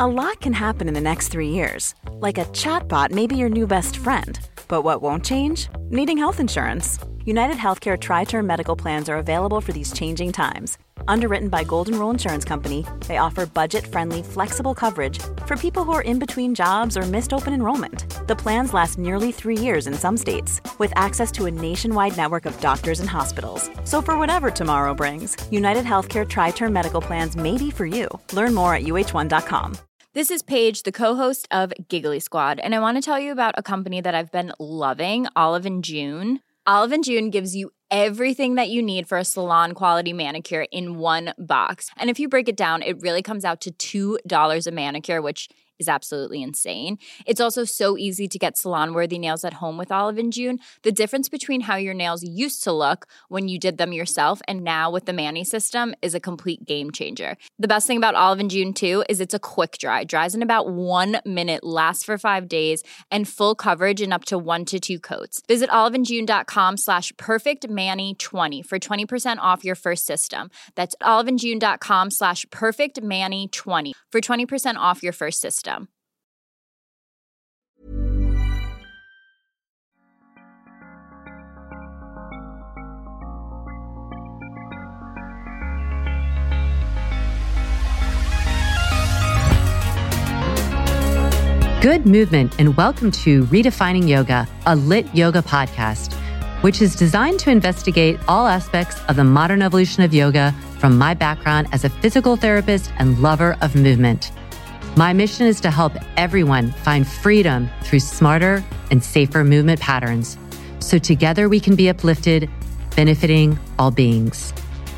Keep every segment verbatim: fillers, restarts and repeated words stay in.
A lot can happen in the next three years. Like a chatbot may be your new best friend. But what won't change? Needing health insurance. United Healthcare Tri-Term Medical Plans are available for these changing times. Underwritten by Golden Rule Insurance Company, they offer budget-friendly, flexible coverage for people who are in between jobs or missed open enrollment. The plans last nearly three years in some states, with access to a nationwide network of doctors and hospitals. So for whatever tomorrow brings, United Healthcare Tri-Term Medical Plans may be for you. Learn more at U H one dot com. This is Paige, the co-host of Giggly Squad, and I want to tell you about a company that I've been loving, Olive and June. Olive and June gives you everything that you need for a salon-quality manicure in one box. And if you break it down, it really comes out to two dollars a manicure, which is absolutely insane. It's also so easy to get salon-worthy nails at home with Olive and June. The difference between how your nails used to look when you did them yourself and now with the Mani system is a complete game changer. The best thing about Olive and June, too, is it's a quick dry. Dries in about one minute, lasts for five days, and full coverage in up to one to two coats. Visit oliveandjune.com slash perfectmani20 for twenty percent off your first system. That's oliveandjune.com slash perfectmani20 for twenty percent off your first system. Good movement, and welcome to Redefining Yoga, a lit yoga podcast, which is designed to investigate all aspects of the modern evolution of yoga from my background as a physical therapist and lover of movement. My mission is to help everyone find freedom through smarter and safer movement patterns, so together we can be uplifted, benefiting all beings.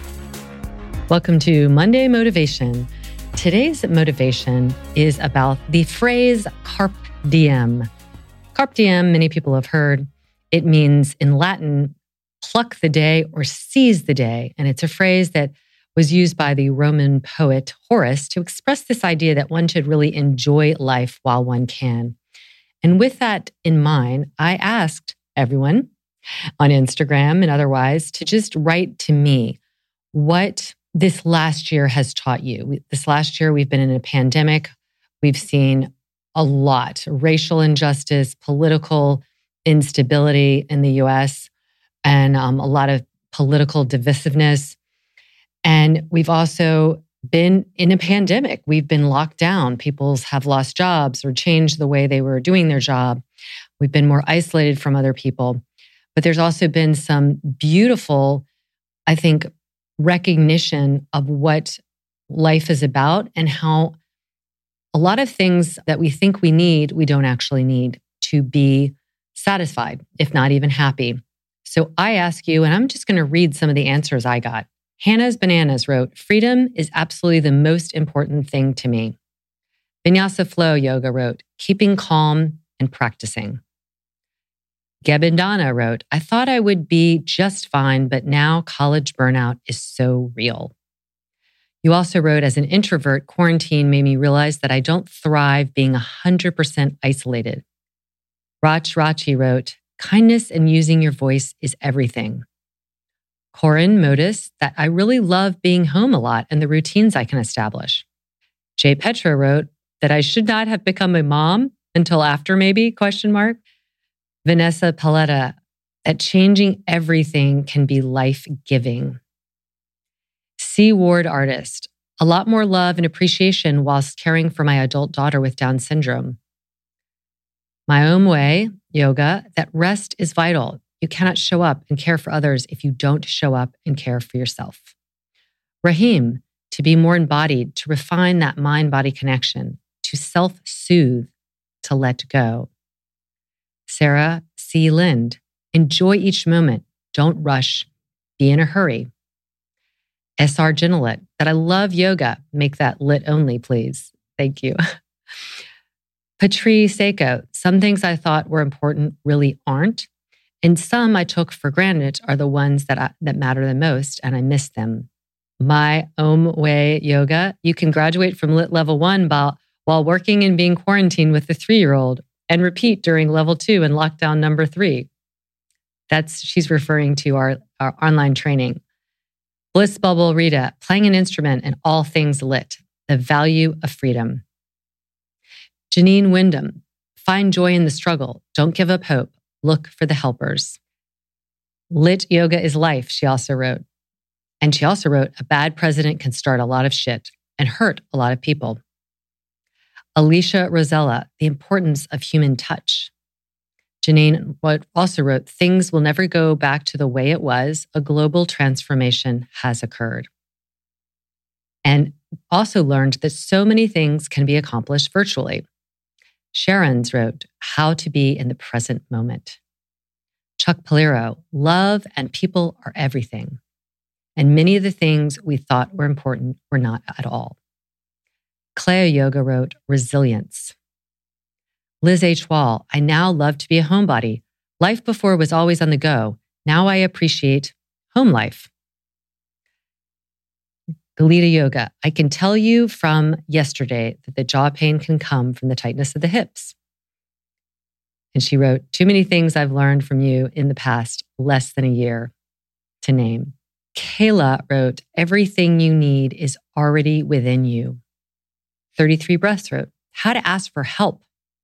Welcome to Monday Motivation. Today's motivation is about the phrase carpe diem. Carpe diem, many people have heard. It means in Latin, pluck the day or seize the day. And it's a phrase that was used by the Roman poet Horace to express this idea that one should really enjoy life while one can. And with that in mind, I asked everyone on Instagram and otherwise to just write to me what this last year has taught you. This last year, we've been in a pandemic. We've seen a lot, racial injustice, political instability in the U S, and um, a lot of political divisiveness. And we've also been in a pandemic. We've been locked down. People have lost jobs or changed the way they were doing their job. We've been more isolated from other people. But there's also been some beautiful, I think, recognition of what life is about and how a lot of things that we think we need, we don't actually need to be satisfied, if not even happy. So I ask you, and I'm just going to read some of the answers I got. Hannah's Bananas wrote, freedom is absolutely the most important thing to me. Vinyasa Flow Yoga wrote, keeping calm and practicing. Gebindana wrote, I thought I would be just fine, but now college burnout is so real. You also wrote, as an introvert, quarantine made me realize that I don't thrive being one hundred percent isolated. Rach Rachi wrote, kindness and using your voice is everything. Corin noticed that I really love being home a lot and the routines I can establish. Jay Petra wrote that I should not have become a mom until after maybe, question mark. Vanessa Paletta, that changing everything can be life-giving. C. Ward Artist, a lot more love and appreciation whilst caring for my adult daughter with Down syndrome. My Own Way Yoga, that rest is vital. You cannot show up and care for others if you don't show up and care for yourself. Rahim, to be more embodied, to refine that mind-body connection, to self-soothe, to let go. Sarah C. Lind, enjoy each moment. Don't rush. Be in a hurry. S R. Ginalet, that I love yoga. Make that lit only, please. Thank you. Patri Seiko, some things I thought were important really aren't. And some I took for granted are the ones that, I, that matter the most, and I miss them. My Om Way Yoga, you can graduate from lit level one while, while working and being quarantined with the three-year-old, and repeat during level two and lockdown number three. That's, she's referring to our, our online training. Bliss Bubble Rita, playing an instrument and all things lit, the value of freedom. Janine Wyndham, find joy in the struggle. Don't give up hope. Look for the helpers. Lit yoga is life, she also wrote. And she also wrote, a bad president can start a lot of shit and hurt a lot of people. Alicia Rosella, the importance of human touch. Janine also wrote, things will never go back to the way it was. A global transformation has occurred. And also learned that so many things can be accomplished virtually. Sharon's wrote, how to be in the present moment. Chuck Polero, love and people are everything. And many of the things we thought were important were not at all. Cleo Yoga wrote, resilience. Liz H. Wall, I now love to be a homebody. Life before was always on the go. Now I appreciate home life. Galita Yoga, I can tell you from yesterday that the jaw pain can come from the tightness of the hips. And she wrote, too many things I've learned from you in the past less than a year to name. Kayla wrote, everything you need is already within you. thirty-three Breaths wrote, how to ask for help.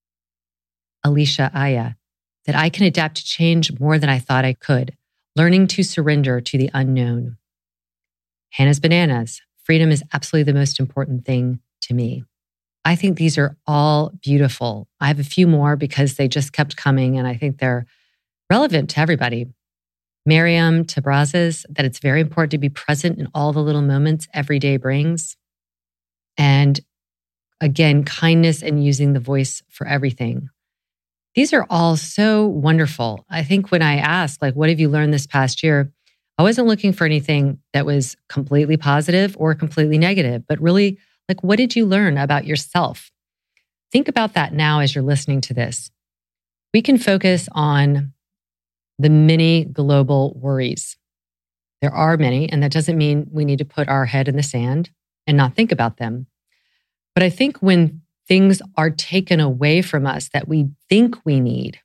Alicia Aya, that I can adapt to change more than I thought I could, learning to surrender to the unknown. Hannah's Bananas, freedom is absolutely the most important thing to me. I think these are all beautiful. I have a few more because they just kept coming and I think they're relevant to everybody. Miriam Tabrazes, that it's very important to be present in all the little moments every day brings. And again, kindness and using the voice for everything. These are all so wonderful. I think when I asked, like, what have you learned this past year? I wasn't looking for anything that was completely positive or completely negative, but really, like, what did you learn about yourself? Think about that now as you're listening to this. We can focus on the many global worries. There are many, and that doesn't mean we need to put our head in the sand and not think about them. But I think when things are taken away from us that we think we need,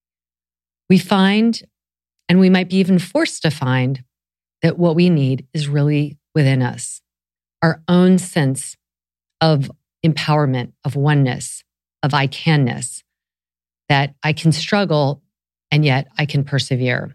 we find, and we might be even forced to find, that what we need is really within us. Our own sense of empowerment, of oneness, of I canness, that I can struggle and yet I can persevere.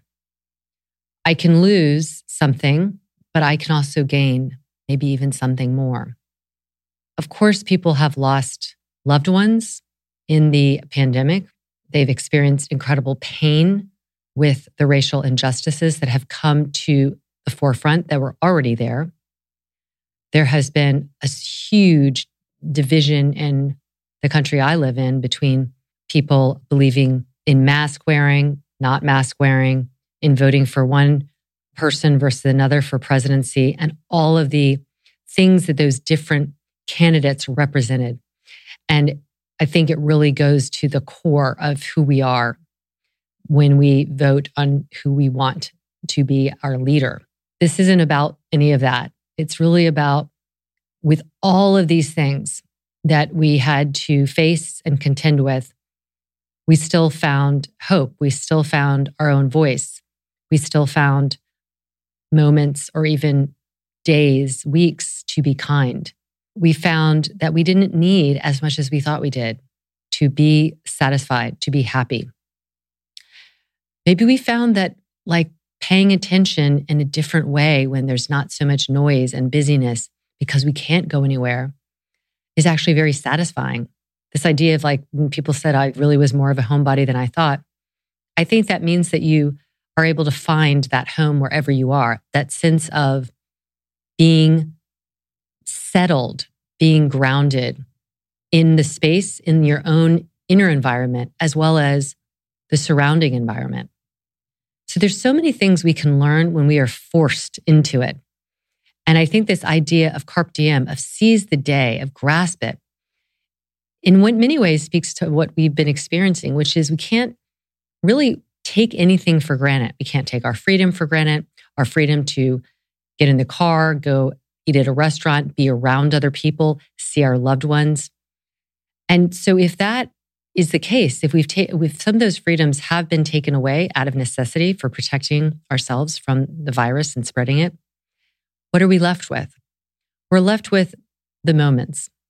I can lose something, but I can also gain maybe even something more. Of course, people have lost loved ones in the pandemic. They've experienced incredible pain with the racial injustices that have come to the forefront that were already there. There has been a huge division in the country I live in between people believing in mask wearing, not mask wearing, in voting for one person versus another for presidency, and all of the things that those different candidates represented. And I think it really goes to the core of who we are when we vote on who we want to be our leader. This isn't about any of that. It's really about, with all of these things that we had to face and contend with, we still found hope. We still found our own voice. We still found moments or even days, weeks to be kind. We found that we didn't need as much as we thought we did to be satisfied, to be happy. Maybe we found that, like, paying attention in a different way when there's not so much noise and busyness because we can't go anywhere is actually very satisfying. This idea of, like, when people said I really was more of a homebody than I thought, I think that means that you are able to find that home wherever you are, that sense of being settled, being grounded in the space, in your own inner environment, as well as the surrounding environment. So there's so many things we can learn when we are forced into it. And I think this idea of carpe diem, of seize the day, of grasp it, in many ways speaks to what we've been experiencing, which is we can't really take anything for granted. We can't take our freedom for granted, our freedom to get in the car, go eat at a restaurant, be around other people, see our loved ones. And so if that is the case, if we've taken, if some of those freedoms have been taken away out of necessity for protecting ourselves from the virus and spreading it, what are we left with? We're left with the moments.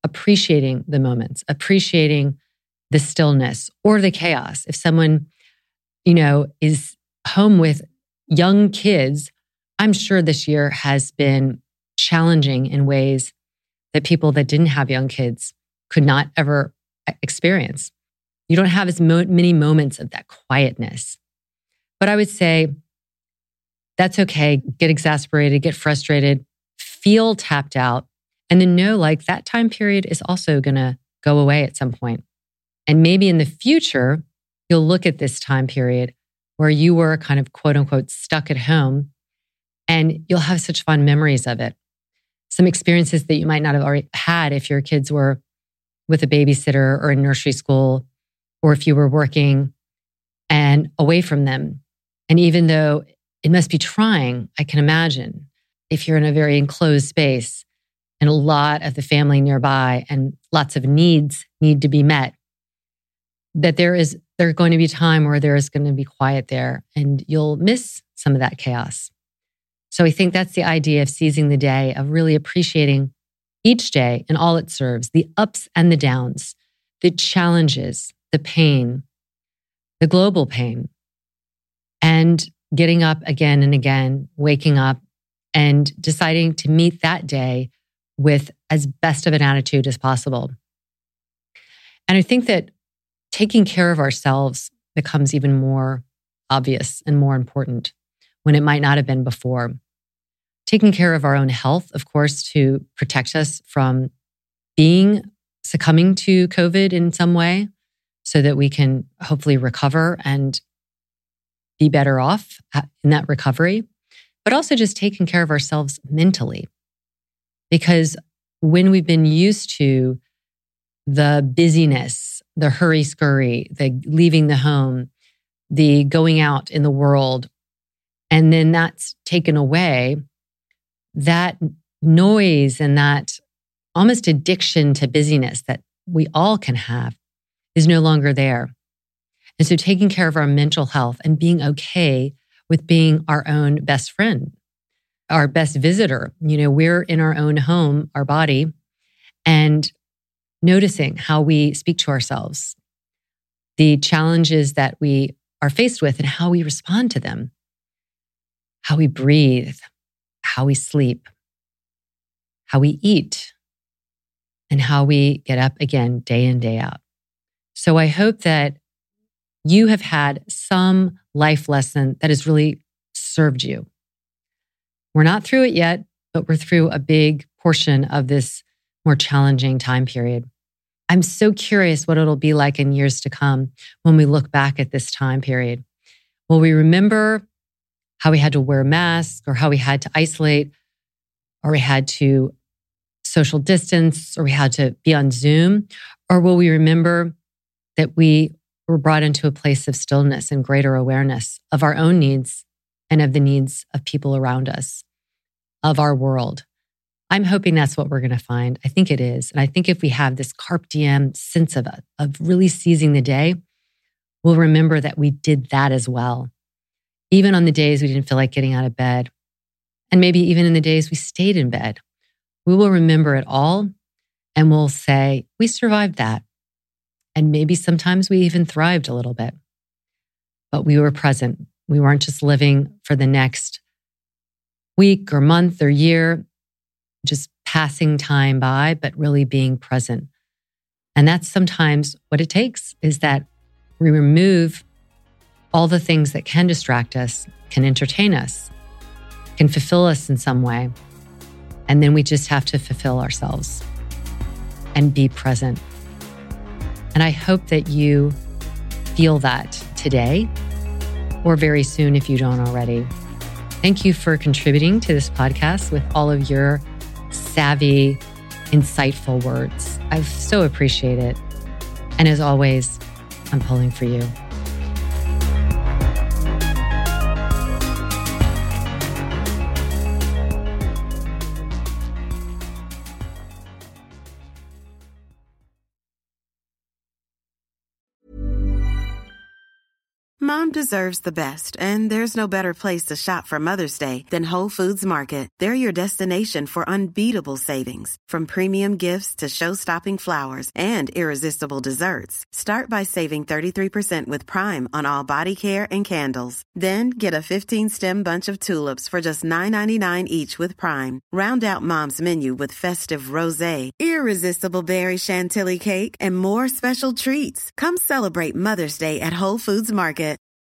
appreciating the moments, appreciating the stillness or the chaos. If someone, you know, is home with young kids, I'm sure this year has been challenging in ways that people that didn't have young kids could not ever experience. You don't have as mo- many moments of that quietness. But I would say that's okay. Get exasperated, get frustrated, feel tapped out, and then know like that time period is also going to go away at some point. And maybe in the future, you'll look at this time period where you were kind of quote unquote stuck at home, and you'll have such fun memories of it. Some experiences that you might not have already had if your kids were with a babysitter or in nursery school, or if you were working and away from them. And even though it must be trying, I can imagine if you're in a very enclosed space and a lot of the family nearby and lots of needs need to be met, that there is there's going to be a time where there is going to be quiet there and you'll miss some of that chaos. So I think that's the idea of seizing the day, of really appreciating each day and all it serves, the ups and the downs, the challenges, the pain, the global pain, and getting up again and again, waking up and deciding to meet that day with as best of an attitude as possible. And I think that taking care of ourselves becomes even more obvious and more important when it might not have been before. Taking care of our own health, of course, to protect us from being succumbing to COVID in some way so that we can hopefully recover and be better off in that recovery, but also just taking care of ourselves mentally. Because when we've been used to the busyness, the hurry scurry, the leaving the home, the going out in the world, and then that's taken away, that noise and that almost addiction to busyness that we all can have is no longer there. And so taking care of our mental health and being okay with being our own best friend, our best visitor. You know, we're in our own home, our body, and noticing how we speak to ourselves, the challenges that we are faced with and how we respond to them, how we breathe, how we sleep, how we eat, and how we get up again day in, day out. So I hope that you have had some life lesson that has really served you. We're not through it yet, but we're through a big portion of this more challenging time period. I'm so curious what it'll be like in years to come when we look back at this time period. Will we remember how we had to wear masks, or how we had to isolate, or we had to social distance, or we had to be on Zoom? Or will we remember that we were brought into a place of stillness and greater awareness of our own needs and of the needs of people around us, of our world? I'm hoping that's what we're going to find. I think it is. And I think if we have this carpe diem sense of, of really seizing the day, we'll remember that we did that as well. Even on the days we didn't feel like getting out of bed, and maybe even in the days we stayed in bed, we will remember it all and we'll say, we survived that. And maybe sometimes we even thrived a little bit, but we were present. We weren't just living for the next week or month or year, just passing time by, but really being present. And that's sometimes what it takes, is that we remove all the things that can distract us, can entertain us, can fulfill us in some way. And then we just have to fulfill ourselves and be present. And I hope that you feel that today, or very soon if you don't already. Thank you for contributing to this podcast with all of your savvy, insightful words. I so appreciate it. And as always, I'm pulling for you. Mom deserves the best, and there's no better place to shop for Mother's Day than Whole Foods Market. They're your destination for unbeatable savings, from premium gifts to show-stopping flowers and irresistible desserts. Start by saving thirty-three percent with Prime on all body care and candles. Then get a fifteen-stem bunch of tulips for just nine ninety-nine each with Prime. Round out Mom's menu with festive rosé, irresistible berry chantilly cake, and more special treats. Come celebrate Mother's Day at Whole Foods Market.